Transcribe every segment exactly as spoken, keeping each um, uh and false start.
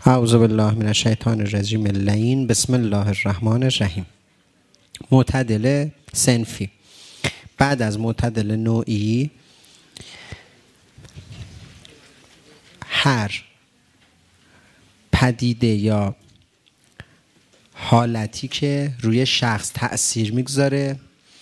اعوذ بالله من الشیطان الرجیم اللعین. بسم الله الرحمن الرحیم. معتدل صنفی. بعد از معتدل نوعی، هر پدیده یا حالتی که روی شخص تأثیر میگذاره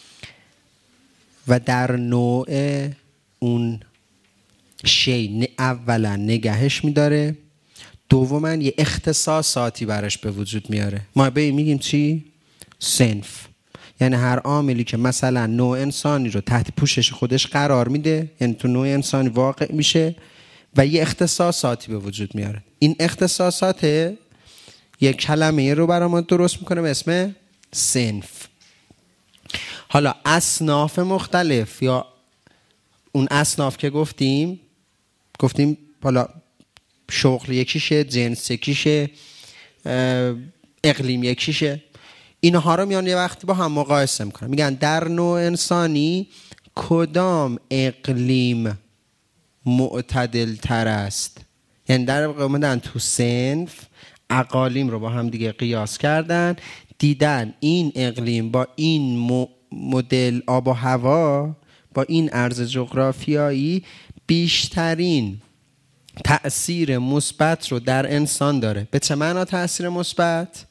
و در نوع اون شی اولا نگهش میداره، دوما یه اختصاصاتی براش به وجود میاره. ما به این میگیم چی؟ صنف. یعنی هر عاملی که مثلا نوع انسانی رو تحت پوشش خودش قرار میده، یعنی تو نوع انسانی واقع میشه و یه اختصاصاتی به وجود میاره. این اختصاصات یک کلمه رو برای ما درست میکنه به اسم صنف. حالا اصناف مختلف یا اون اصناف که گفتیم گفتیم حالا شغل یکیشه، جنس یکیشه، اقلیم یکیشه، اینها رو میان یه وقتی با هم مقایسه میکنن، میگن در نوع انسانی کدام اقلیم معتدل تر است. یعنی در واقع اومدن تو صنف اقالیم رو با هم دیگه قیاس کردن، دیدن این اقلیم با این مدل آب و هوا، با این عرض جغرافیایی بیشترین تأثیر مثبت رو در انسان داره. به چه معنا تأثیر مثبت؟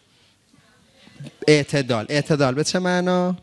اعتدال. اعتدال به چه معنا؟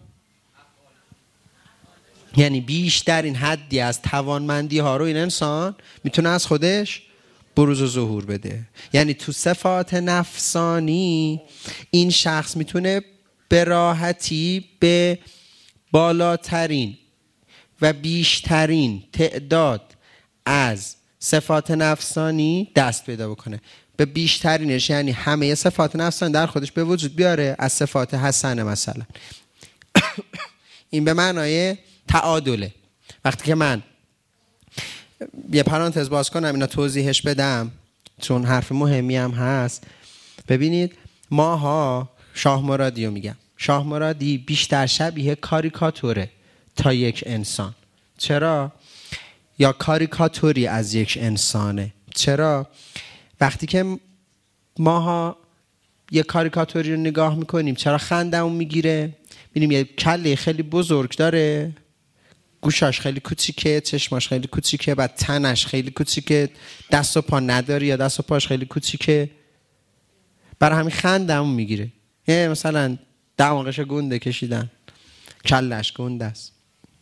یعنی بیشترین حدی از توانمندی ها رو این انسان میتونه از خودش بروز و ظهور بده. یعنی تو صفات نفسانی این شخص میتونه به راحتی به بالاترین و بیشترین تعداد از صفات نفسانی دست پیدا بکنه. به بیشترینش یعنی همه صفات نفسانی در خودش به وجود بیاره از صفات حسنه مثلا. این به معنای تعادله. وقتی که من یه پرانتز باز کنم اینا توضیحش بدم چون حرف مهمی هم هست. ببینید ماها شاه مرادی رو میگم. شاه مرادی بیشتر شبیه کاریکاتوره تا یک انسان. چرا؟ یا کاریکاتوری از یک انسانه. چرا؟ وقتی که ماها یه کاریکاتوری رو نگاه میکنیم چرا خندمون میگیره؟ ببینیم یه کله خیلی بزرگ داره، گوشاش خیلی کوچیکه، چشماش خیلی کوچیکه، بعد تنش خیلی کوچیکه، دست و پا نداره یا دست و پاش خیلی کوچیکه، برای همین خندمون میگیره. یه مثلا دماغش گنده کشیدن، کلش گنده است.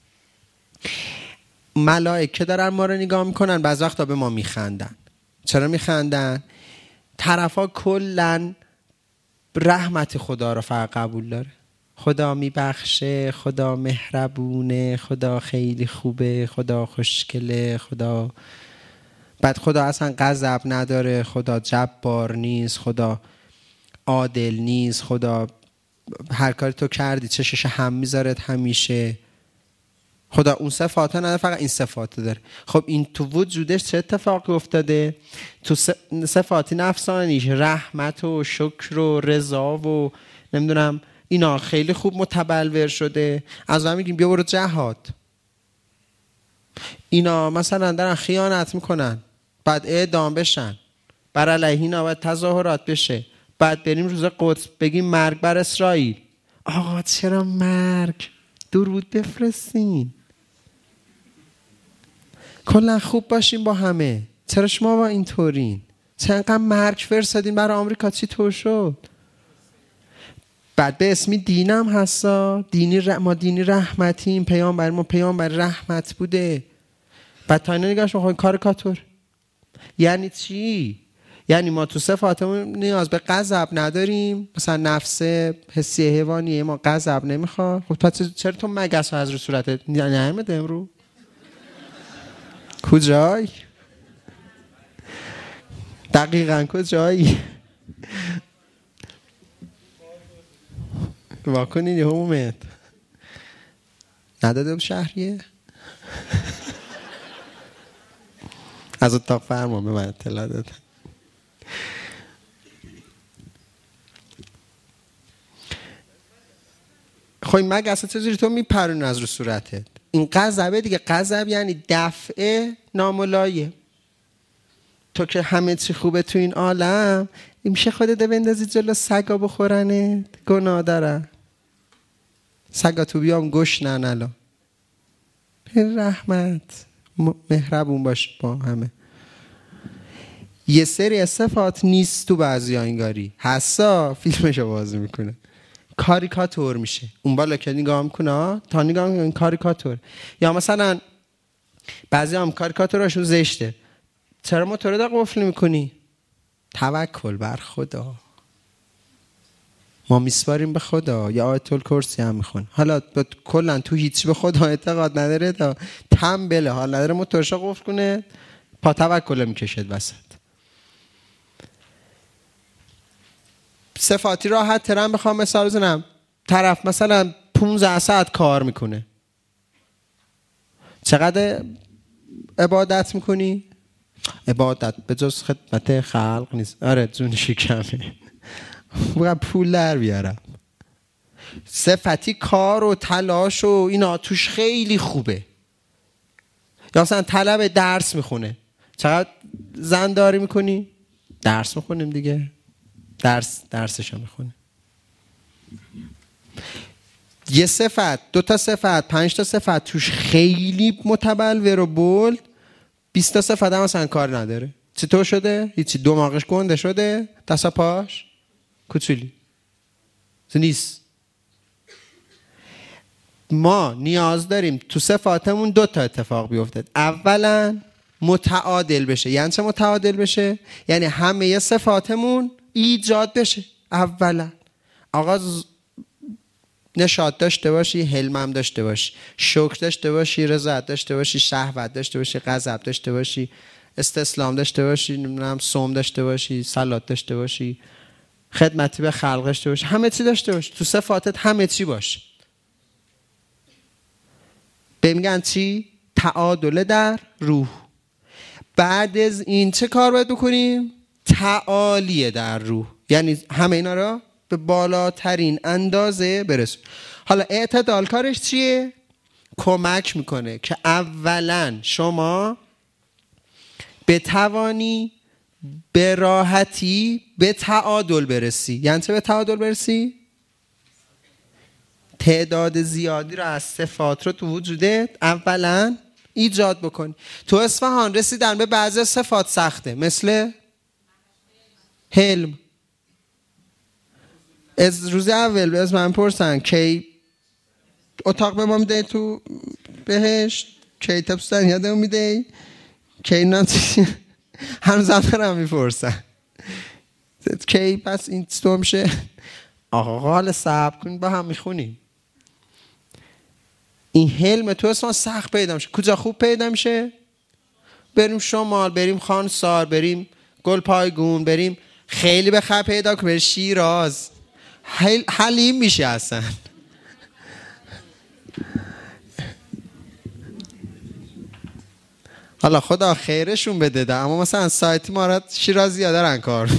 ملائکه دارن ما رو نگاه میکنن، بعض وقتا به ما میخندن. چرا میخندن؟ طرفا کلن رحمت خدا رو فقط قبول داره. خدا میبخشه، خدا مهربونه، خدا خیلی خوبه، خدا خوشگله، خدا بعد خدا اصلا غضب نداره، خدا جبار نیست، خدا عادل نیست، خدا هر کاری تو کردی چشش هم میذارت همیشه، خدا اون صفات نداره فقط این صفات داره. خب این تو وجودش چه اتفاقی افتاده؟ تو صفاتی نفسانیش رحمت و شکر و رضا و نمیدونم اینا خیلی خوب متبلور شده. از اون میگیم بیا برو جهاد. اینا مثلا دارن خیانت میکنن بعد اعدام بشن، بر علیه اینا باید تظاهرات بشه، بعد بریم روز قدس بگیم مرگ بر اسرائیل. آقا چرا مرگ؟ درود بفرستین، کلا خوب باشین با همه. چرا شما با این طورین؟ چرا انقدر مرگ فرستادین برای آمریکا؟ چی طور شد؟ بعد به اسمی دینم هستا، دینی ر... ما دینی رحمتیم، پیامبر ما پیامبر رحمت بوده. بعد تا اینا نگاش میخواین کاریکاتور. یعنی چی؟ یعنی ما تو صفاتمون نیاز به غضب نداریم. مثلا نفس حسی حیوانیه ما غضب نمیخواد. خب پس چرا تو مگس از رو صورتت نمیاد امرو؟ کجایی؟ دقیقاً کجایی؟ واکنین یه همومت نداده بود شهریه؟ از اتاق فرمان به من اطلاع دادن. خب این مگس چجوری تو میپرون از رو صورتت؟ این غضبه دیگه. غضب یعنی دفع ناملایه. تو که همه چی خوبه تو این عالم، میشه خودت بندازی جلو سگا بخورنت؟ گناه دارن سگا، تو بیام گوش نن الان. رحمت مهربون باش با همه. یه سری صفات نیست تو بعضی ها، انگاری حسا فیلمشو بازی میکنه کاریکاتور میشه، اون بالا که نگاه میکنه تا نگاه میکنه کاریکاتور. یا مثلا بعضی هم کاریکاتوراشون زشته، چرا موتور رو قفل میکنی؟ توکل بر خدا، ما میسپاریم به خدا. یا آیت الکرسی هم میخون. حالا کلا تو هیچ به خدا اعتقاد نداره، تا تنبله حال نداره موتورش رو قفل کنه، پا توکل میکشد وسط. صفاتی راحت ترم بخوام مثال بزنم، طرف مثلا پونزده ساعت کار میکنه، چقدر عبادت میکنی؟ عبادت به جز خدمت خلق نیست. آره جونشی کمه، باید پول در بیارم. صفتی کار و تلاش و اینا توش خیلی خوبه. یا مثلا طلب درس میخونه، چقدر زنداری میکنی؟ درس میخونیم دیگه، درس درسش هم میخونه. یه صفت، دو تا صفت، پنج تا صفت توش خیلی متبلور و بولد، بیست تا صفت هم مثلا کار نداره. چطور شده؟ هیچی، دماغش گنده شده، دستا پاش کوچولی نیست. ما نیاز داریم تو صفاتمون دو تا اتفاق بیفته. اولا متعادل بشه. یعنی چه متعادل بشه؟ یعنی همه صفاتمون ایجاد بشه. اولا آقا نشاط داشته باشی، حلمم داشته باشی، شکر داشته باشی، رضایت داشته باشی، شهوت داشته باشی، غضب داشته باشی، استسلام داشته باشی، نمیدونم صوم داشته باشی، صلات داشته باشی، خدمتی به خلق داشته باشی، همه چی داشته باشی. تو صفاتت همه چی باشه. به میگن چی؟ تعادل در روح. بعد از این چه کار باید بکنیم؟ تعالی در روح، یعنی همه اینا را به بالاترین اندازه برسون. حالا اعتدال کارش چیه؟ کمک میکنه که اولا شما بتوانی به راحتی به تعادل برسی. یعنی چه به تعادل برسی؟ تعداد زیادی رو از صفات رو تو وجودت اولا ایجاد بکنی. تو اصفهان رسیدن به بعضی صفات سخته، مثل حلم. از روز اول از من پرسن کی اتاق به ما میده تو بهشت، کی تبستن یادم میده، کی نانسی هنوز هم دارم میپرسن کی پس این تو میشه. آقا حال صبر کن با هم میخونیم. این حلم تو اصلا سخت پیدا میشه. کجا خوب پیدا میشه؟ بریم شمال، بریم خانسار، بریم گلپایگون، بریم خیلی بخواه پیدا کنیم، بریم شیراز، حل... حلیم میشه اصلا. حالا خدا خیرشون بده ده، اما مثلا سایت ما را شیرازی ها دارن کار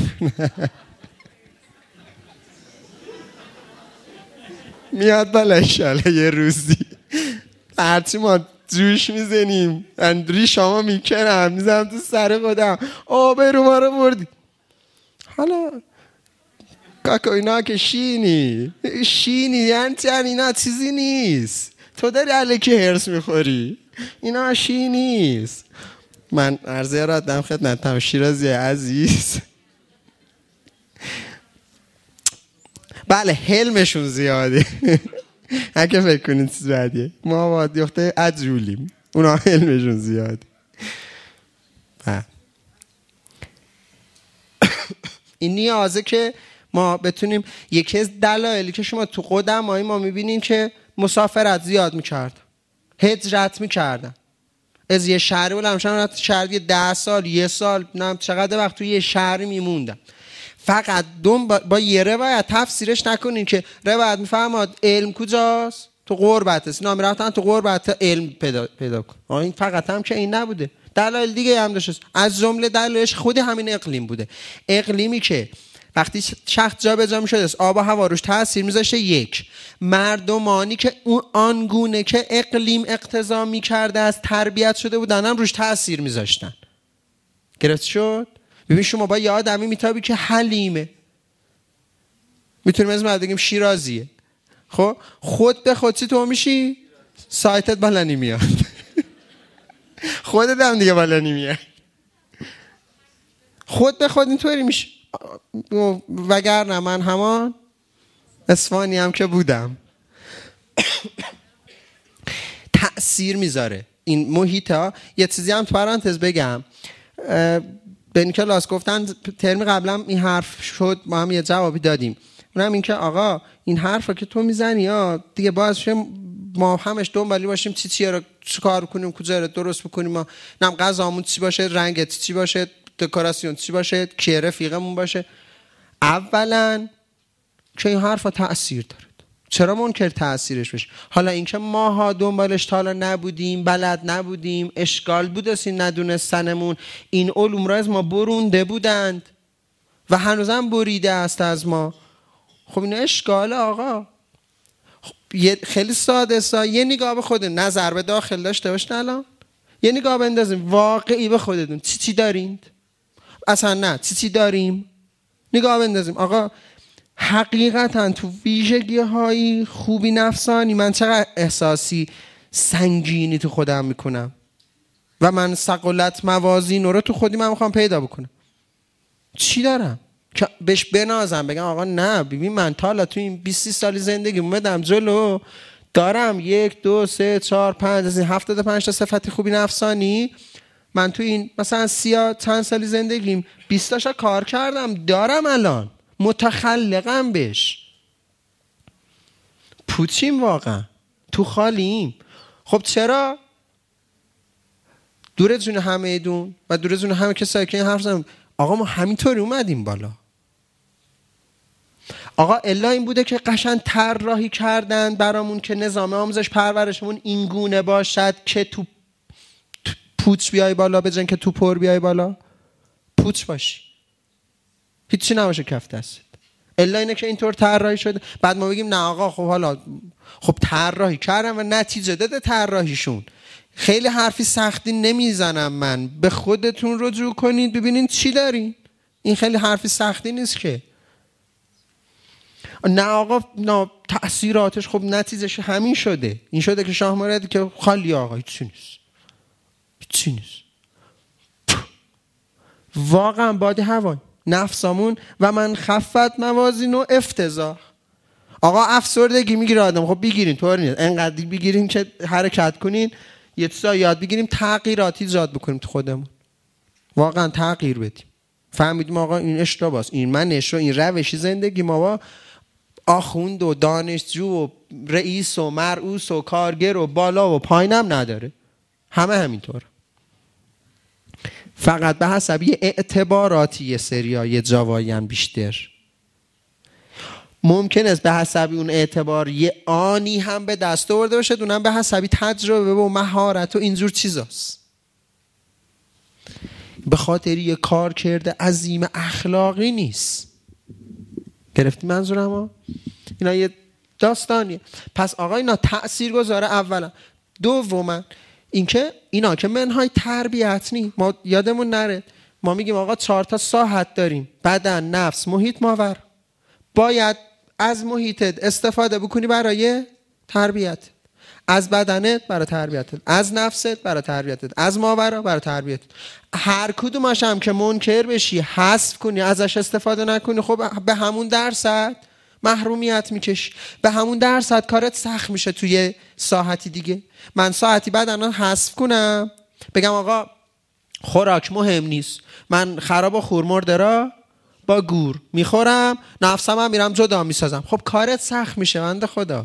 میاد بالا انشالله یه روزی هرچی ما جوش میزنیم اندری شما میکنم میزنم تو سر خودم، آبرو ما رو بردی. حالا کاکا اینا که شینی شینی یعنی اینا چیزی نیست، تو داری الکی هرس میخوری، اینا شی نیست. من عرضه را دم خدمتم شیرازی عزیز، بله حلمشون زیاده اگه فکر کنید چیز بعدیه، ما با دیخته عجولیم، اونا حلمشون زیاده. این نیازه که ما بتونیم. یکی از دلایلی که شما تو قدمای ما میبینین که مسافرت زیاد میکرد، هجرت میکردن از یه شهری بلند شدن شهر یه ده سال یه سال نه چقدر وقت توی یه شهری میموندن. فقط دوم با, با یه روایت تفسیرش نکنین که روایت میفهماد علم کجاست؟ تو غربت است. اینا میرفتن تو غربت علم پیدا پیدا کن. این فقط هم که این نبوده، دلایل دیگه هم داشت. از جمله دلایلش خود همین اقلیم بوده. اقلیمی که وقتی شخص جا به جا میشد آب و هوا روش تاثیر میذاشته، یک مردمانی که اون آنگونه که اقلیم اقتضا میکرده از تربیت شده بودن هم روش تاثیر میذاشتن. گرفت شد؟ ببین شما با یه آدمی میتابی که حلیمه، میتونیم از ما بگیم شیرازیه، خب خود به خود چی تو میشی؟ سایتت بالا نمیاد. خودت هم دیگه بالا نمیاد، خود به خود اینطوری میشه. وگرنه من همان اصفهانی هم که بودم. تأثیر میذاره این محیط ها. یه چیزی هم تو پرانتز بگم، به این کلاس گفتن ترم قبلا این حرف شد، ما هم یه جوابی دادیم، اونم این که آقا این حرفا که تو میزنی ها دیگه باز ما همش دنبالی باشیم چی چیه رو چی کار کنیم، کجا رو درست بکنیم، ما نم غذامون چی باشه، رنگت چی باشه، دکوراسیون چی باشه، کی رفیقمون باشه. اولا که این حرفا تأثیر داره، چرا منکر تأثیرش بشه؟ حالا اینکه ماها دنبالش تا حالا نبودیم، بلد نبودیم، اشکال بود این ندونستنمون، این علوم را از ما برونده بودند و هنوزم بریده است از ما. خب این اشکال آقا. خب خیلی ساده سا یه نگاه به خودتون، نظر به داخل داشته باشین، الان یه نگاه بندازین واقعی به خودتون، چی چی دارین؟ اصلا نه چی چی داریم؟ نگاه بندازیم آقا حقیقتا تو ویژگی های خوبی نفسانی من چقدر احساسی سنگینی تو خودم میکنم و من ثقلت موازین رو تو خودی من میخوام پیدا بکنم. چی دارم که بهش بنازم بگم آقا نه ببین من تا حالا تو این بیست سالی زندگی اومدم جلو، دارم یک دو سه چهار پنج از این هفتاد و پنج تا صفت خوبی نفسانی من تو این مثلا سی چند سالی زندگیم بیست تاشا کار کردم، دارم الان متخلقم بهش. پوچیم واقعا تو خالیم. خب چرا؟ دور جون همه دون و دور جون همه کسایی که این حرف زدن آقا ما همینطوری اومدیم بالا. آقا الا این بوده که قشنگ طراحی کردن برامون که نظام آموزش پرورشمون این گونه باشد که تو پوچ بیای بالا بجن که تو پر بیای بالا، پوچ باشی، هیچی نباشه کف دستت. الا اینه که اینطور طراحی شده. بعد ما بگیم نه آقا خب حالا خب طراحی کردن و نتیجه داده طراحیشون. خیلی حرفی سختی نمیزنم من، به خودتون رجوع کنید ببینین چی دارین. این خیلی حرفی سختی نیست که. نه آقا نه تأثیراتش خب نتیجهش همین شده، این شده که شاه مرادی که خالی آقا هیچی نیست، هیچی نیست. واقعا بادی هوای نفسامون و من خفت موازین و افتضاح. آقا افسردگی میگیره آدم، خب بگیرین طور نیست انقدر بگیرین که حرکت کنین، یه چیزا یاد بگیریم، تغییراتی ایجاد بکنیم تو خودمون، واقعا تغییر بدیم. فهمیدیم آقا این اشتباهه، این منش و این روشی زندگی ما با آخوند و دانشجو و رئیس و مرئوس و کارگر و بالا و پایینم نداره، همه همینطور. فقط به حسب یه اعتباراتی یه سریای جوایان بیشتر ممکن است به حسب اون اعتبار یه آنی هم به دست آورده باشه، اونم به حسبی تجربه و مهارت و اینجور چیزاست. به خاطر یه کار کرده عظیم اخلاقی نیست. گرفتی منظورمو؟ اینا یه داستانیه. پس آقا اینا تأثیر گذاره اولا. دوما اینکه اینا که منهای تربیت نی، ما یادمون نره ما میگیم آقا چهار تا ساحت داریم، بدن، نفس، محیط، ماور. باید از محیطت استفاده بکنی برای تربیت، از بدنت برای تربیتت، از نفست برای تربیتت، از ماورا برای تربیتت. هر کدومش هم که منکر بشی، حذف کنی، ازش استفاده نکنی، خب به همون درصد محرومیت میکشی، به همون درصد کارت سخت میشه توی ساعتی دیگه. من ساعتی بعد الان حذف کنم بگم آقا خوراک مهم نیست، من خراب و خورمرده را با گور میخورم، نفسم هم میرم جدا میسازم، خب کارت سخت میشه بنده خدا.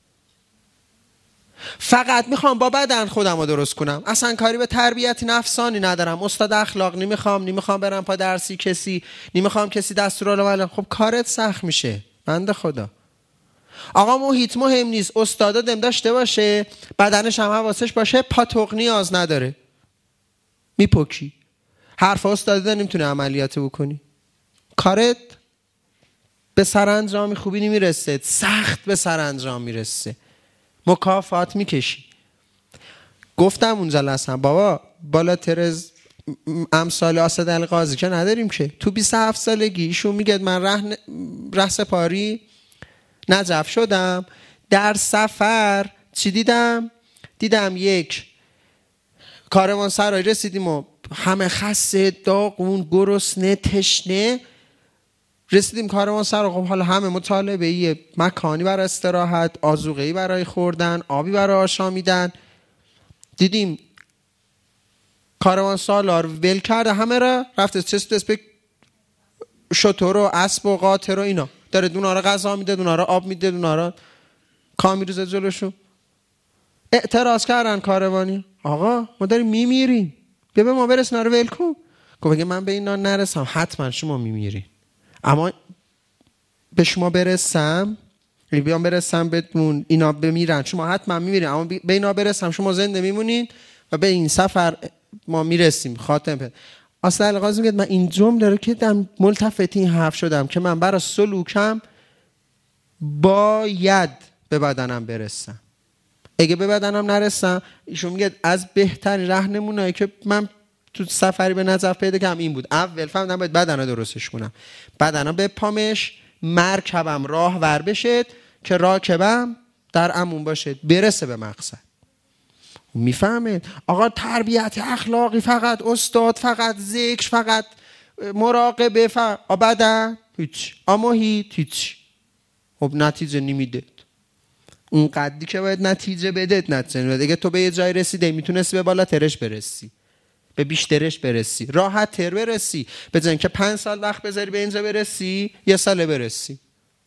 فقط میخوام با بدن خودم رو درست کنم، اصلا کاری به تربیت نفسانی ندارم، استاد اخلاق نمیخوام، نمیخوام برم پا درسی کسی، نمیخوام کسی دستورالعمل، خب کارت سخت میشه بنده خدا. آقا محیط مهم نیست، استادا دم داشته باشه، بدنش هم حواسش باشه، پاتوق نیاز نداره، میپکی. حرف استادا نمیتونه عملیات بکنی، کارت به سرانجامی خوبی نمیرسه، سخت به سرانجام میرسه، مکافات میکشی. گفتم اونجا لسن بابا بالاتر از امثال اسد القاضی که نداریم که. تو بیست و هفت سالگی ایشون میگه من ره ره سپاری نجف شدم، در سفر چی دیدم؟ دیدم یک کاروان سرای رسیدیم و همه خسته، داغون، گرسنه، تشنه. رسیدیم کاروان سرا، خب حالا همه مطالبه ایه، مکانی برای استراحت، آذوقه‌ای برای خوردن، آبی برای آشامیدن. دیدیم کاروان سالار ول کرده همه را، رفته چست دست به شتر و اسب و قاطر و اینا، داره دونا را غذا میده، دونا را آب میده، دونا را کام میریزه جلوشون. اعتراض کردن کاروانی، آقا ما داریم میمیریم، بیا به ما برس، نارو ول کن. گفت اگه من به اینا نرسم حتما شما میمیرین، اما به شما برسم، بیام برسم بدون اینا بمیرن شما حتما میمیرین، اما به اینا برسم شما زنده میمونین و به این سفر ما میرسیم خاتم پیدا. اصلا القاضی میگه من این جمله رو که دم ملتفت این حرف شدم که من برای سلوکم باید به بدنم برسم. اگه به بدنم نرسم، ایشون میگه از بهترین راهنمونایی که من تو سفری به نجف پیدا کردم این بود. اول فهمیدم باید بدنم درستش کنم، بدنم به پامش، مرکبم راه ور بشه که راکبم در امون باشه، برسه به مقصد. میفهمید آقا تربیت اخلاقی فقط استاد، فقط ذکر، فقط مراقبه، فقط بدن هیچ، اما هیچ هیچ خب نتیجه نمیده. اون قدری که باید نتیجه بده نتیجه نمیده. اگه تو به یه جای رسیده میتونستی به بالاترش برسی، به بیشترش برسی، راحت تر برسی، به جای اینکه پنج سال وقت بذاری به اینجا برسی یه ساله برسی.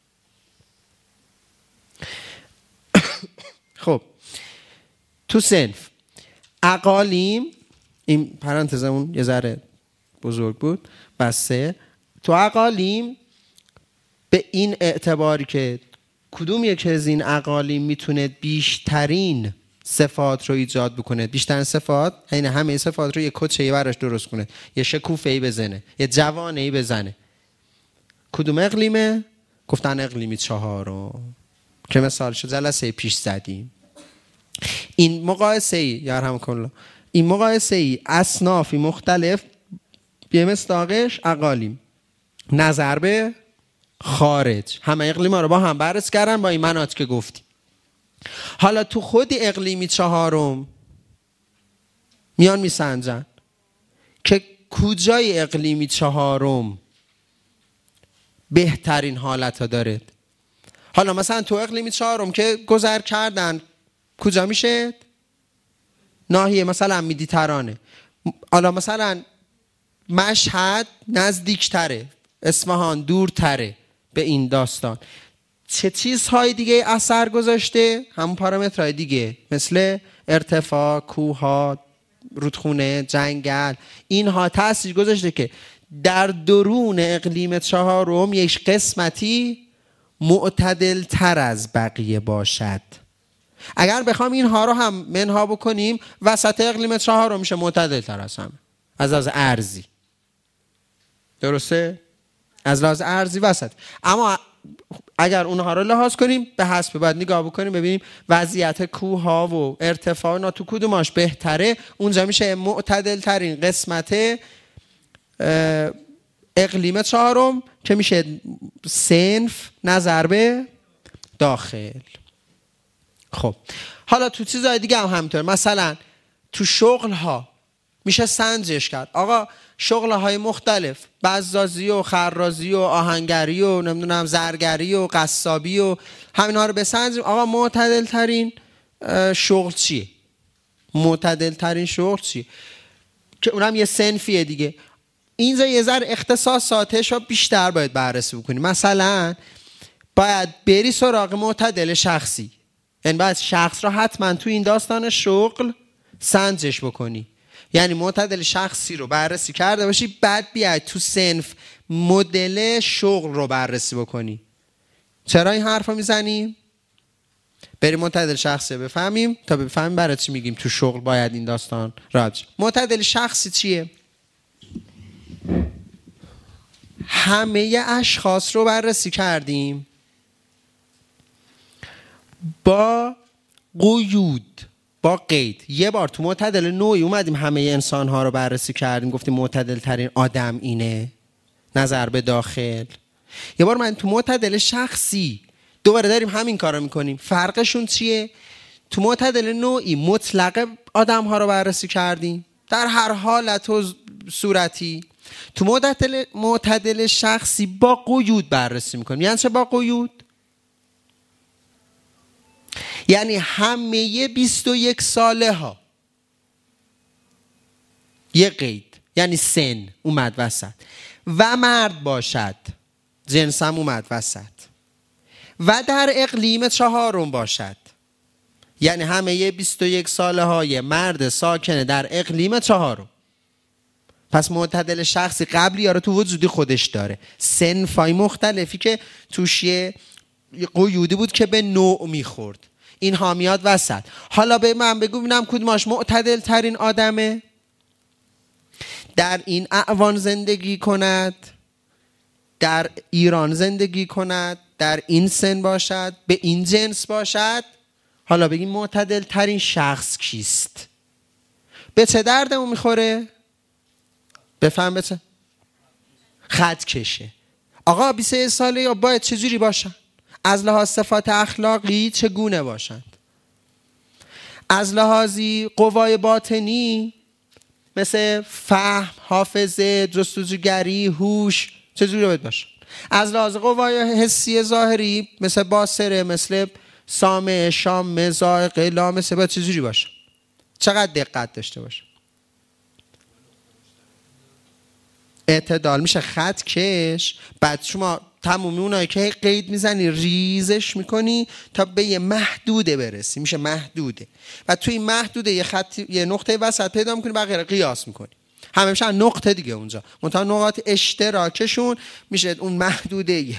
خب تو صنف اقالیم، این پرانتزمون یه ذره بزرگ بود بسه، تو اقالیم به این اعتباری که کدوم یک از این اقالیم میتونه بیشترین صفات رو ایجاد بکنه، بیشترین صفات یعنی همه صفات رو یه کچه‌ای براش درست کنه، یه شکوفه‌ای بزنه، یه جوانه‌ای بزنه. کدوم اقلیمه؟ گفتن اقلیمی چهارم که مثالشو جلسه پیش زدیم. این مقایسه ای یارحمکم الله، این مقایسه ای اصنافی مختلف به مصداقش اقالیم، نظر به خارج، همه اقلیم‌ها رو با هم بررسی کردن با این مناطق که گفتیم. حالا تو خود اقلیمی چهارم میان میسنجن که کجای اقلیمی چهارم بهترین حالت ها داره. حالا مثلا تو اقلیمی چهارم که گذر کردن کجا میشه؟ ناحیه مثلا مدیترانه. حالا مثلا مشهد نزدیکتره، اصفهان دورتره به این داستان. چه چیزهای دیگه اثر گذاشته؟ همون پارامترهای دیگه مثل ارتفاع، کوه‌ها، رودخونه، جنگل، اینها تاثیر گذاشته که در درون اقلیم چهارم یک قسمتی معتدل تر از بقیه باشد. اگر بخوام اینها رو هم منها بکنیم، وسط اقلیم چهارم میشه معتدل تر از همه از لحاظ ارضی. درسته؟ از لحاظ ارضی وسط. اما اگر اونها رو لحاظ کنیم به حسب باید نگاه بکنیم ببینیم وضعیت کوه ها و ارتفاع نا تو کدوماش بهتره، اونجا میشه معتدل ترین قسمت اقلیم چهارم که میشه صنف نظر به داخل. خب حالا تو چیزهای دیگه هم همینطور، مثلا تو شغل ها میشه سنجش کرد. آقا شغل های مختلف، بزازی و خرازی و آهنگری و نمیدونم زرگری و قصابی و همین ها رو بسنجیم. آقا معتدل ترین شغل چیه؟ معتدل ترین شغل چیه؟ که اونم یه صنفیه دیگه. اینجا یه ذره اختصاصاتش رو بیشتر باید بررسی بکنیم. مثلا باید بری سراغ معتدل شخصی، یعنی باید شخص را حتما تو این داستان شغل سنجش بکنی، یعنی معتدل شخصی رو بررسی کرده باشی، بعد بیای تو صنف مدل شغل رو بررسی بکنی. چرا این حرف رو میزنیم؟ بریم معتدل شخصی بفهمیم تا بفهمیم برای چی میگیم تو شغل باید این داستان راجع. معتدل شخصی چیه؟ همه اشخاص رو بررسی کردیم با قیود با قید. یه بار تو معتدل نوعی اومدیم همه انسان ها رو بررسی کردیم، گفتیم معتدل ترین آدم اینه، نظر به داخل. یه بار من تو معتدل شخصی دوباره داریم همین کار رو میکنیم. فرقشون چیه؟ تو معتدل نوعی مطلق آدم ها رو بررسی کردیم در هر حالت و صورتی. تو معتدل, معتدل شخصی با قیود بررسی میکنیم. یعنی چه با قیود؟ یعنی همه بیست و یک ساله ها یه قید، یعنی سن اومد وسط و مرد باشد، جنس هم اومد وسط و در اقلیم چهارم باشد، یعنی همه بیست و یک ساله های مرد ساکن در اقلیم چهارم. پس معتدل شخصی قبلی ها رو تو وجودی خودش داره، صنفای مختلفی که توش یه قیودی بود که به نوع میخورد، این ها میاد وسط. حالا به من بگو ببینم کدوماش معتدل ترین آدمه؟ در این اعوان زندگی کند، در ایران زندگی کند، در این سن باشد، به این جنس باشد. حالا بگیم معتدل ترین شخص کیست؟ به چه دردمون میخوره؟ بفهم به چه؟ خط کشه. آقا بیست و یک ساله یا باید چجوری باشن؟ از لحاظ صفات اخلاقی چگونه باشند؟ از لحاظی قوای باطنی مثل فهم، حافظه، جستجوگری، هوش چجوری باید باشن؟ از لحاظ قوای حسی ظاهری مثل باصره، مثل سامع، شامه، ذائقه، لامسه باید چجوری باشن؟ چقدر دقت داشته باشن؟ اعتدال میشه خط کش. بعد شما تمومی اونایی که قید میزنی ریزش میکنی تا به یه محدوده برسی، میشه محدوده. و توی این محدوده یه خط، یه نقطه وسط پیدا میکنی، بقیه قیاس میکنی، همه میشن نقطه دیگه اونجا. منتها نقاط اشتراکشون میشه اون محدوده.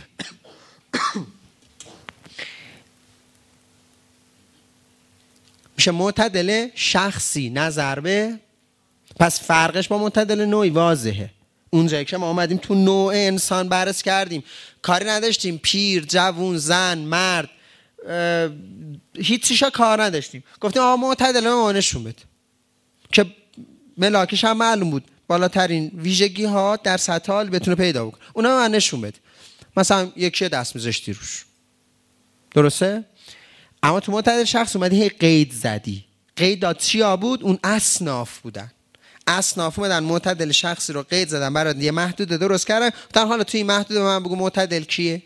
میشه معتدل شخصی نظر به. پس فرقش با معتدل نوعی واضحه. اونجایی که ما اومدیم تو نوع انسان بررسی کردیم، کاری نداشتیم پیر، جوون، زن، مرد، هیچیشا کار نداشتیم. گفتیم آقا معتدل ما نشون بده که ملاکش هم معلوم بود، بالاترین ویژگی ها در سطح حال بتونه پیدا بکنه، اونا من نشون بده. مثلا یکی دست میذاشتی روش، درسته؟ اما تو معتدل شخص اومدی هی قید زدی. قیدات چیا بود؟ اون اصناف بودن. اصناف اومدن معتدل شخصی رو قید زدن، برای یه محدوده درست کردن. در حالا توی این محدوده من بگو معتدل کیه؟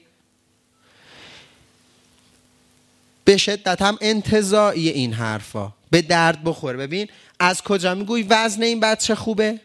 به شدت هم انتزاعی این حرفا، به درد بخور. ببین از کجا میگوی وزن این بچه خوبه؟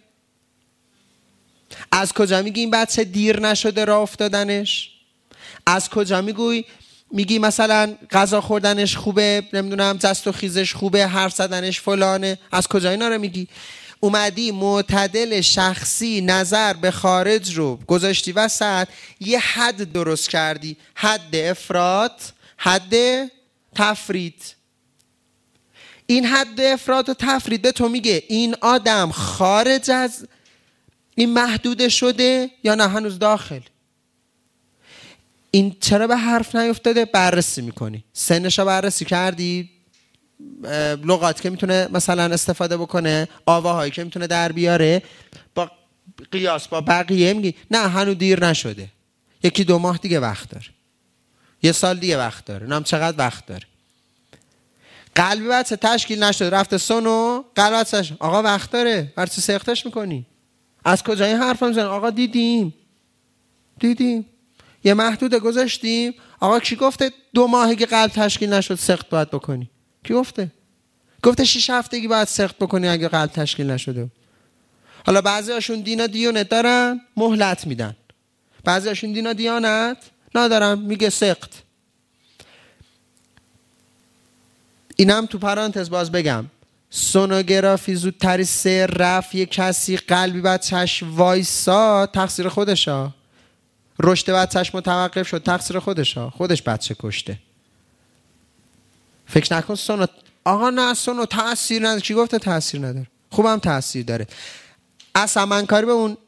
از کجا میگی این بچه دیر نشده راه افتادنش؟ از کجا میگوی میگی مثلا غذا خوردنش خوبه، نمیدونم جست و خیزش خوبه، حرف زدنش فلانه؟ از کجا اینا رو میگی؟ اومدی معتدل شخصی نظر به خارج رو گذاشتی وسط، یه حد درست کردی، حد افراط، حد تفرید. این حد افراط و تفرید به تو میگه این آدم خارج از این محدوده شده یا نه هنوز داخل. این چرا به حرف نیفتاده؟ بررسی میکنی، سنش رو بررسی کردی، لغات که میتونه مثلا استفاده بکنه، آواهایی که میتونه در بیاره، با قیاس با بقیه میگی نه هنوز دیر نشده، یکی دو ماه دیگه وقت داره، یه سال دیگه وقت داره، نم چقدر وقت داره. قلبی بچه تشکیل نشده رفته سونو، قلب بچه آقا وقت داره، برای چی سختش میکنی؟ از کجا این حرف میزنی؟ آقا دیدیم دیدیم یه محدوده گذاشتیم. آقا کی گفته دو ماهی که قلب تشکیل نشد سخت باید بکنی؟ کی گفته؟ گفته شش هفتگی باید سخت بکنی اگه قلب تشکیل نشده. حالا بعضی هاشون دین و دیانت دارن مهلت میدن، بعضی هاشون دین و دیانت ندارن میگه سخت. اینم تو پرانتز باز بگم، سونوگرافی زودتری سر رفت یه کسی قلبی بچهش وایسا تقصیر خودشه، رشد بچهش متوقف شد تقصیر خودشه، خودش بچه کشته. فکر نکن سونو آقا نه سونو تأثیر نداره. کی گفته تأثیر نداره؟ خوبم تأثیر داره. اصلا من کاری به اون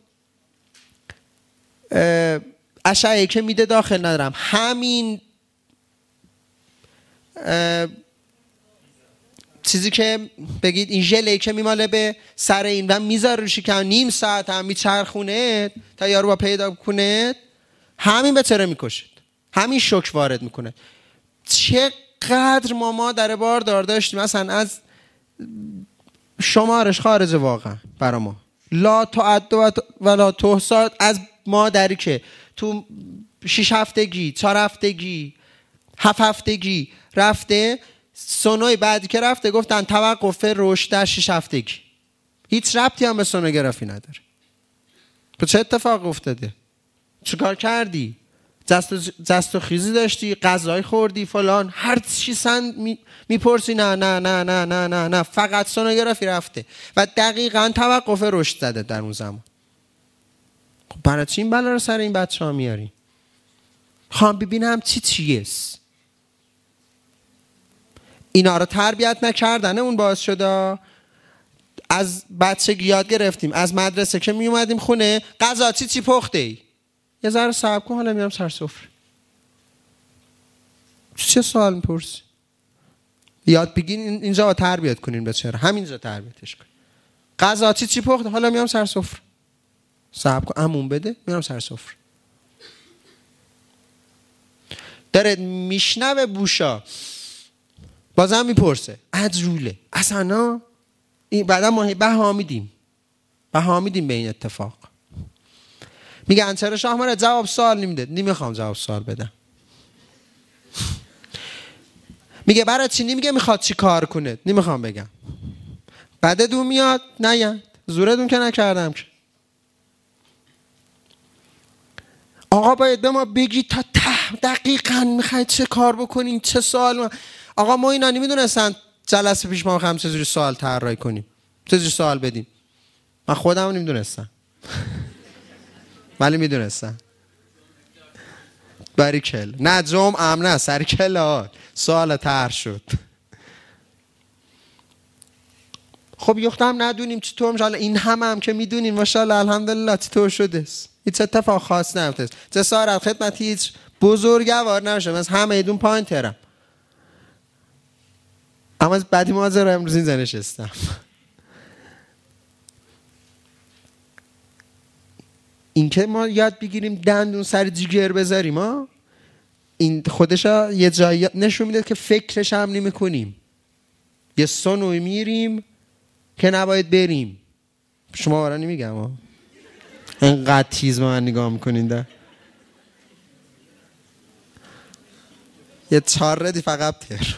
اشعه‌ای که میده داخل ندارم. همین چیزی که بگید این ژله که میماله به سر این و میذاره رو شکم نیم ساعت هم میچرخونه تا یارو با پیدا کنه، همین بهتره میکشید، همین شوک وارد میکنه. چقدر ما مادر باردار داشتیم مثلا از شمارش خارج واقعا برا ما، لا تعد و لا تحصی، از مادری که تو شش هفتگی، چهار هفتگی، هفت هفتگی رفته، سونوی بعدی که رفته گفتن توقف رشد در شش هفتگی، هیچ ربطی هم به سونوگرافی نداره. تو چه اتفاق افتاده؟ چیکار کردی؟ دست و, دست و خیزی داشتی؟ غذای خوردی؟ فلان؟ هر چی سن می، میپرسی؟ نه نه نه نه نه نه نه، فقط سونوگرافی رفته و دقیقاً توقف رشد زده در اون زمان. خب برای چی این بلا رو سر این بچه ها میاری؟ خواهم ببینم چی چیست. اینا رو تربیت نکردن اون باعث شده از بچگی یاد گرفتیم از مدرسه که می اومدیم خونه غذا چی چی پخته ای؟ یه ذره صبر کن حالا میام سر سفره. چه سوال میپرسی؟ یاد بگین اینجا تربیت کنین بچه رو، همینجا تربیتش کن. غذا چی چی پخته؟ حالا میام سر سفره. صبر کن عموم بده میام سر سفره. داره میشنوه بوشا بازم میپرسه عجوله اصلا این بعدا ما بها میدیم بها میدیم به این اتفاق. میگن چرا شاهمره جواب سوال نمیده؟ نمیخوام جواب سوال بدم. میگه برای چی؟ نمیگه میخواد چی کار کنه، نمیخوام بگم. بعدتون میاد نه زورتون که نکردم که. آقا باید به ما بگی تا ته دقیقاً میخواید چه کار بکنین، چه سوال ما... آقا ما اینا نمیدونستن جلسه پیش ما هم چجوری سوال طراحی کنیم، چجوری سوال بدیم. من خودم نمیدونستم ولی میدونستم. باریکل نه جمع امنه سرکل سوال طرح شد. خب یختم ندونیم چطور میشه. این هم هم که میدونیم ماشاءالله الحمدلله چطور شده. هیچ اتفاق خاص نمیفته. جسارت خدمت هیچ بزرگوار نمیشه. من همه ایدون پایین ترم. اما از بعدی مازر امروز اینجا نشستم. این که ما یاد بگیریم دندون سر جیگر بذاریم ها، این خودش یه جایی نشون میده که فکرش هم نمی کنیم. یه سونوی میریم که نباید بریم. شما برای نمیگم ها، اینقدر تیز با من نگاه میکنین ده. یه چار ردی فقط تر.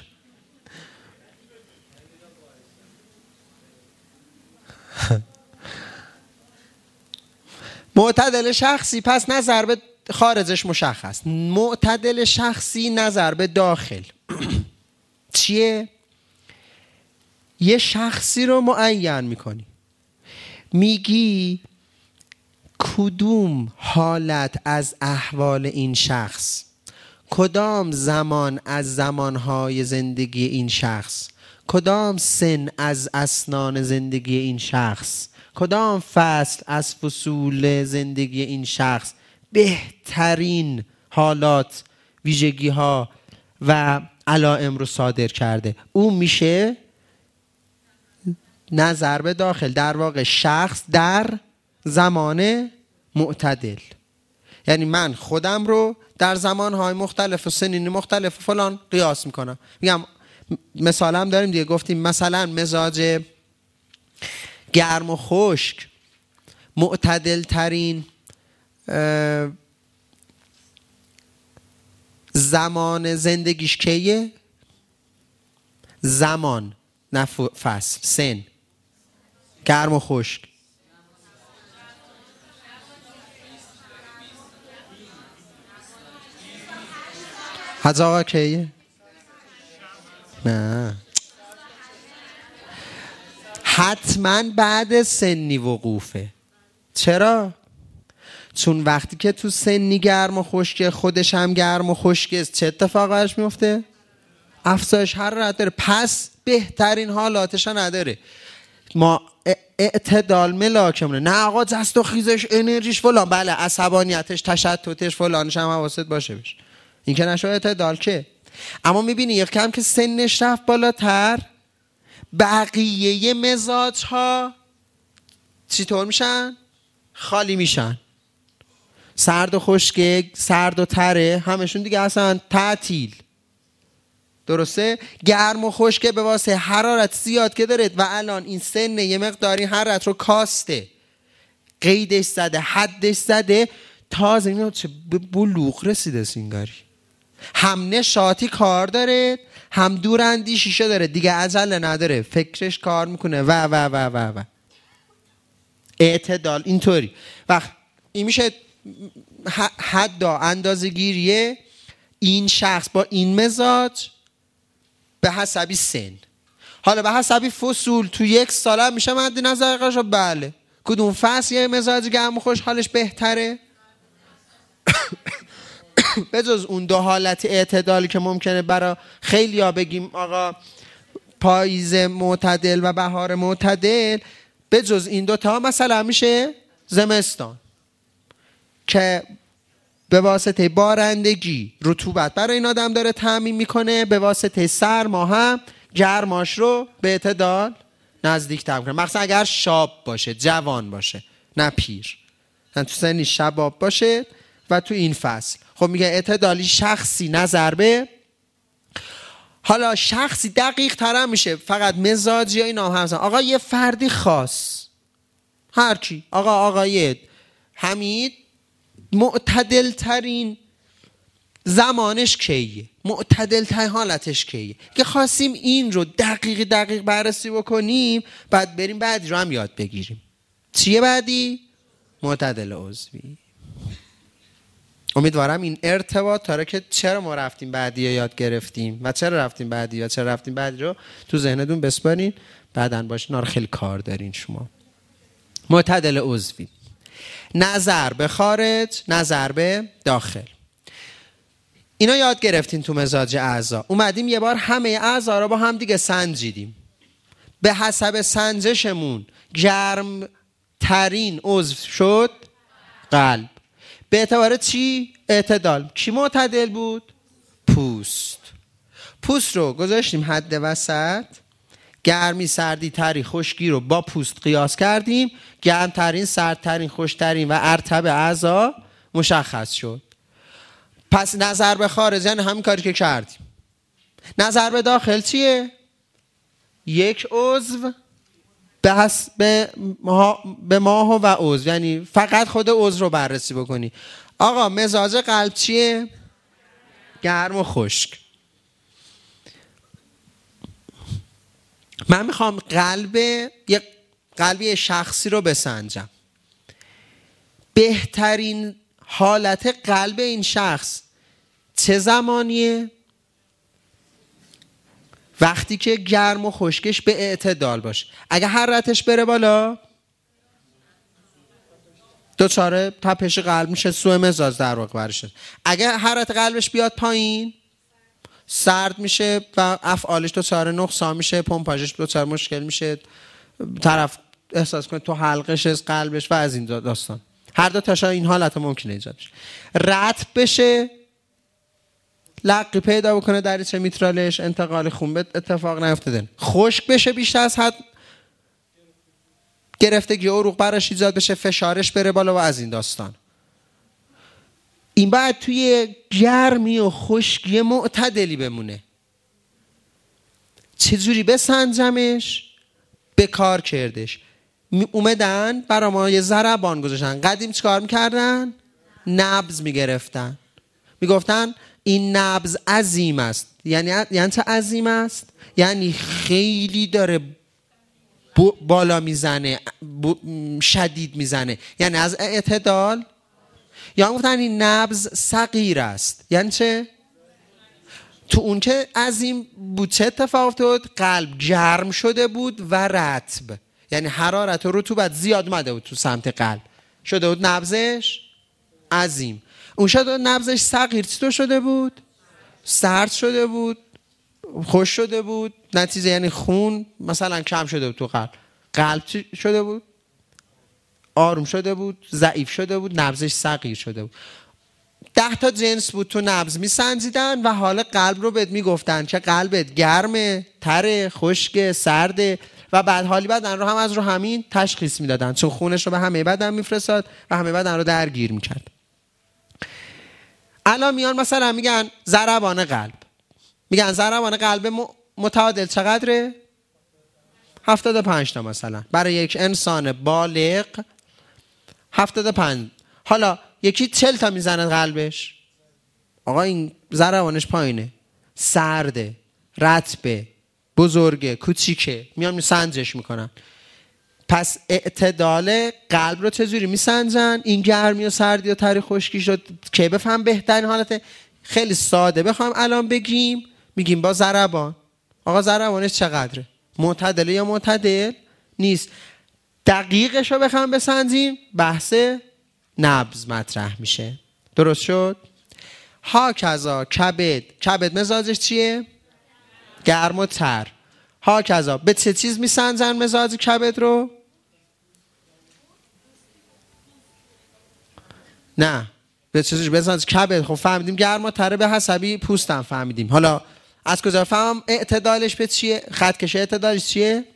معتدل شخصی پس نظر به خارجش مشخص، معتدل شخصی نظر به داخل چیه؟ یه شخصی رو معین میکنی، میگی کدوم حالت از احوال این شخص، کدام زمان از زمانهای زندگی این شخص، کدام سن از اسنان زندگی این شخص، کدام فصل از فصول زندگی این شخص بهترین حالات، ویژگی ها و علائم رو صادر کرده. اون میشه نظر به داخل، در واقع شخص در زمان معتدل. یعنی من خودم رو در زمانهای مختلف و سنین مختلف فلان قیاس میکنم. میگم مثال هم داریم دیگه، گفتیم مثلا مزاج گرم و خشک معتدل ترین زمان زندگیش کیه؟ زمان نه فصل، سن. گرم و خشک حاج آقا کیه؟ نه حتما بعد سنی وقوفه. چرا؟ چون وقتی که تو سنی گرم و خشکه، خودش هم گرم و خشکه، چه اتفاقش میفته؟ افزایش حرارت داره، پس بهترین حالاتش نداره. ما اعتدال ملاکمونه. نه آقا دست و خیزش، انرژیش فلان، بله عصبانیتش، تشتتش فلانش هم حواست باشه بشه. این که نشو اعتدال که. اما میبینی یک کم که سنش رفت بالاتر، بقیه مزاج ها چطور میشن؟ خالی میشن. سرد و خشک، سرد و تره، همشون دیگه اصلا تعطیل. درسته؟ گرم و خشک به واسه حرارت زیاد که دارید و الان این سن یه مقداری حرارت رو کاسته، قیدش زده، حدش زده، تازه اینا چه بلوغ رسیده سینگاری. هم نشاطی کار داره، هم دوراندیشیشو داره، دیگه عجله نداره، فکرش کار میکنه و و و و و اعتدال اینطوری. وقت این میشه حد اندازه گیریه این شخص با این مزاج به حسبی سن. حالا به حسبی فصول تو یک ساله میشه مد نظر قشا بله کدوم فصل یه مزاج گرم و خوشحالش بهتره؟ به جز اون دو حالت اعتدالی که ممکنه برای خیلی ها بگیم آقا پاییز معتدل و بهار معتدل، به جز این دوتا مثلا میشه زمستان که به واسطه بارندگی رطوبت برای این آدم داره تامین میکنه، به واسطه سرما هم گرماش رو به اعتدال نزدیک تر میکنه. مثلا اگر شاب باشه، جوان باشه، نه پیر، نه تو سنی شباب باشه و تو این فصل، خب میگه اعتدالی شخصی نظر به. حالا شخصی دقیق تر میشه، فقط مزاجی یا اینا هم. آقا یه فردی خاص، هر کی، آقا آقای حمید معتدل ترین زمانش کیه، معتدل ترین حالتش کیه، که خواستیم این رو دقیق دقیق بررسی بکنیم، بعد بریم بعدی رو هم یاد بگیریم. چیه بعدی؟ معتدل عضوی. امیدوارم این ارتباط داره که چرا ما رفتیم بعدی رو یاد گرفتیم و چرا رفتیم بعدی و چرا رفتیم بعدی رو تو ذهنتون بسپارین، بعدن باشین آره خیلی کار دارین شما. معتدل عضوی، نظر به خارج، نظر به داخل. اینا یاد گرفتین تو مزاج اعضا. اومدیم یه بار همه اعضا رو با هم دیگه سنجیدیم. به حسب سنجشمون گرم ترین عضو شد قلب. به اعتبار چی؟ اعتدال. کی معتدل بود؟ پوست. پوست رو گذاشتیم حد وسط، گرمی سردی تری خشکی رو با پوست قیاس کردیم، گرم ترین سرد ترین خوش ترین و ارتب اعضا مشخص شد. پس نظر به خارج یعنی همین کاری که کردیم. نظر به داخل چیه؟ یک عضو به حس... به, ماه... به ماه و عضو، یعنی فقط خود عضو رو بررسی بکنی. آقا مزاج قلب چیه؟ گرم و خشک. من میخوام قلب یک قلبی شخصی رو بسنجم. بهترین حالت قلب این شخص چه زمانیه؟ وقتی که گرم و خشکش به اعتدال باشه. اگه حرارتش بره بالا دوچاره تپش قلب میشه، سوء مزاج در واقع برشه. اگه حرارت قلبش بیاد پایین سرد میشه و افعالش دوچاره نقصان میشه، پمپاژش دوچاره مشکل میشه، طرف احساس کنه تو حلقش از قلبش و از این داستان. هر دو تاشا این حالت ممکنه ایجاد بشه. رطب بشه، لقی پیدا بکنه دریچه میترالش، انتقال خون به اتفاق نیفتاده. خشک بشه، بیشتر از حد گرفتگی عروق براش ایجاد بشه، فشارش بره بالا و از این داستان. این باید توی گرمی و خشکی معتدلی بمونه. چجوری بسنجمش؟ به کار کردش. اومدن برای ما یه ضربان گذاشتن. قدیم چیکار میکردن؟ نبض میگرفتن. میگفتن این نبض عظیم است. یعنی یعنی چه عظیم است؟ یعنی خیلی داره بالا میزنه، شدید میزنه، یعنی از اعتدال. یا گفتن این نبض صغیر است. یعنی چه؟ تو اون که عظیم بود چه اتفاق افتاد؟ قلب گرم شده بود و رطب، یعنی حرارت و رطوبت زیاد اومده بود تو سمت قلب، شده بود نبضش عظیم. اون شده نبضش صغیر، چطور شده بود؟ سرد شده بود، خوش شده بود، نتیجه یعنی خون مثلا کم شده بود تو قلب. قلب چی شده بود؟ آروم شده بود، ضعیف شده بود، نبضش صغیر شده بود. ده تا جنس بود تو نبض میسنجیدن و حال قلب رو بهت میگفتن که قلبت گرمه، تره، خشکه، سرده و بعد حالی بدن رو هم از رو همین تشخیص میدادن، چون خونش رو به همه بدن میفرستاد و همه بدن رو درگیر میکرد. الان میان مثلا میگن ضربان قلب، میگن ضربان قلب متعادل چقدره؟ هفتاد و پنج تا مثلا برای یک انسان بالغ هفتاد و پنج. حالا یکی چهل تا میزنه قلبش، آقا این ضربانش پایینه، سرده، رطبه، بزرگه، کوچیکه، میان سنجش میکنن. پس اعتدال قلب رو چجوری میسنجن؟ این گرمی و سردی و تری خشکی شد که بفهم بهترین حالته. خیلی ساده بخوام الان بگیم، میگیم با ضربان. آقا ضربانش چقدره؟ معتدله یا معتدل نیست؟ دقیقش رو بخوام بسنجیم بحث نبض مطرح میشه. درست شد؟ ها کذا کبد، کبد مزاجش چیه؟ گرم و تر. ها کذا به چه چیز میسنجن مزاج کبد رو؟ نه به چه چیز بسنج کبد؟ خب فهمیدیم گرم و تره، به حسبی پوستم فهمیدیم. حالا از کجا فهمم اعتدالش به چیه؟ خط کشه اعتدالش چیه؟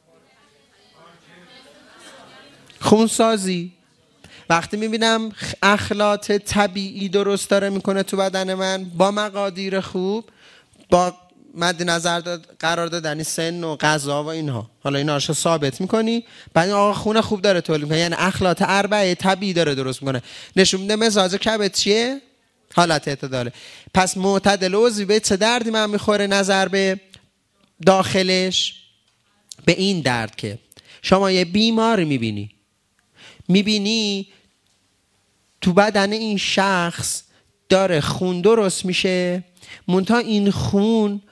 خونسازی. وقتی میبینم اخلاط طبیعی درست داره میکنه تو بدن من با مقادیر خوب، با مد نظر داد قرار دادن سن و غذا و اینها، حالا اینا رو ثابت میکنی، بعد آقا خون خوب داره تولید میکنه، یعنی اخلاط اربعه طبیعی داره درست میکنه، نشون میده مزاج کبد چیه؟ حالت اعتداله. پس معتدل عضوی به چه دردی من میخوره نظر به داخلش؟ به این درد که شما یه بیماری میبینی میبینی تو بدن این شخص داره خون درست میشه، منتها این خون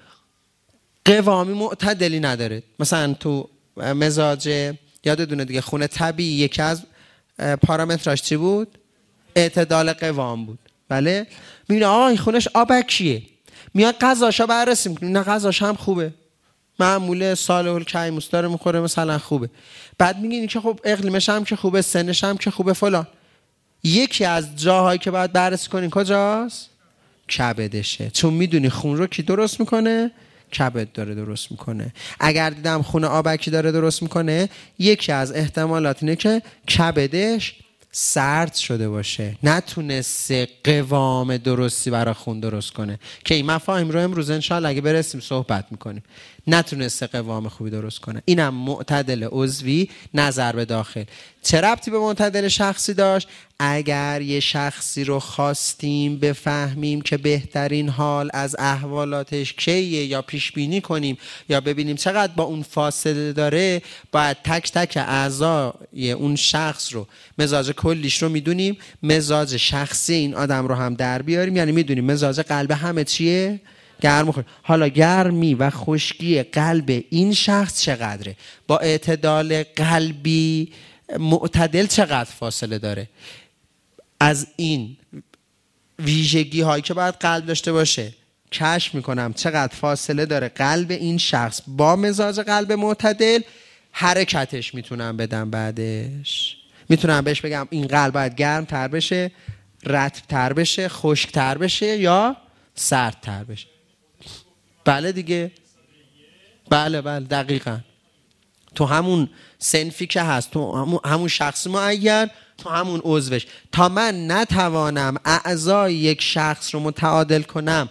قوامی معتدلی نداره. مثلا تو مزاج یادتونه دیگه خون طبیعی یکی از پارامتراش چی بود؟ اعتدال قوام بود. بله؟ میبینه آقا این خونش آبکیه، میاد غذاشا بررسی میکنه، نه غذاش هم خوبه، معموله صالح الکیموس داره میخوره مثلا خوبه، بعد میگین که خب اقلیمش هم که خوبه، سنش هم که خوبه فلان. یکی از جاهایی که باید بررسی کنین کجاست؟ کبدشه، چون میدونی خون رو کی درست میکنه؟ کبد داره درست میکنه. اگر دیدم خون آبکی داره درست میکنه، یکی از احتمالات اینه که کبدش سرد شده باشه، نتونسته قوام درستی برای خون درست کنه، که این مفاهیم رو امروز انشاءالله اگه برسیم صحبت میکنیم. نتونسته قوام خوبی درست کنه. اینم معتدل عضوی نظر به داخل. چه ربطی به معتدل شخصی داشت؟ اگر یه شخصی رو خواستیم بفهمیم که بهترین حال از احوالاتش کیه، یا پیش بینی کنیم یا ببینیم چقدر با اون فاصله داره، باید تک تک اعضای اون شخص رو، مزاج کلیش رو میدونیم، مزاج شخصی این آدم رو هم در بیاریم. یعنی میدونیم مزاج قلب همه چیه؟ گرم خود. حالا گرمی و خشکی قلب این شخص چقدره؟ با اعتدال قلبی معتدل چقدر فاصله داره؟ از این ویژگی هایی که باید قلب داشته باشه کشف میکنم چقدر فاصله داره قلب این شخص با مزاج قلب معتدل. حرکتش میتونم بدم، بعدش میتونم بهش بگم این قلب باید گرم تر بشه، رطب تر بشه، خشک تر بشه یا سرد تر بشه. بله دیگه، بله بله دقیقاً. تو همون صنفی که هست، تو همون, همون شخص معین، تو همون عضوش، تا من نتوانم اعضای یک شخص رو متعادل کنم،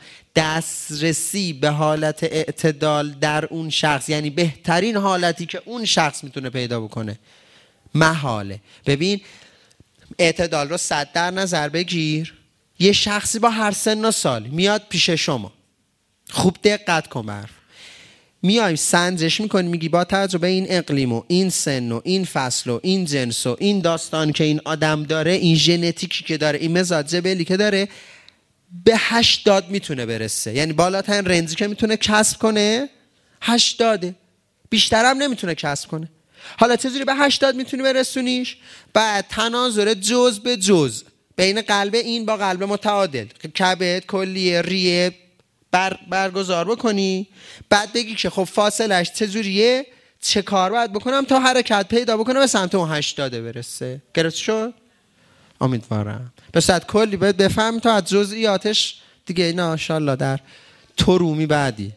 دسترسی به حالت اعتدال در اون شخص، یعنی بهترین حالتی که اون شخص میتونه پیدا بکنه، محاله. ببین اعتدال رو صد در نظر بگیر، یه شخصی با هر سن و سال میاد پیش شما، خوب دقت کن برف، میایم سنجش میکنی، میگی با توجه به این اقلیم و این سن و این فصل و این جنس و این داستان که این آدم داره، این ژنتیکی که داره، این مزاج جبلی که داره، به هشتاد میتونه برسه. یعنی بالاترین رنجی که میتونه کسب کنه هشتاده، بیشترم نمیتونه کسب کنه. حالا چجوری به هشتاد میتونی برسونیش؟ بعد تناظر جز به جز بین قلب این با قلب متعادل، کبد، کلیه، ریه بر برگزار بکنی، بعد بگی که خب فاصلش چجوریه، چه کار باید بکنم تا حرکت پیدا بکنه به سمت اون هشتاده برسه. گرفت شد؟ امیدوارم به صورت کلی باید بفهم تا از جزئیاتش دیگه اینا انشالله در تو رومی بعدی.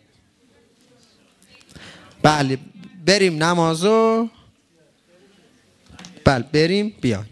بله بریم نمازو، بله بریم بیان.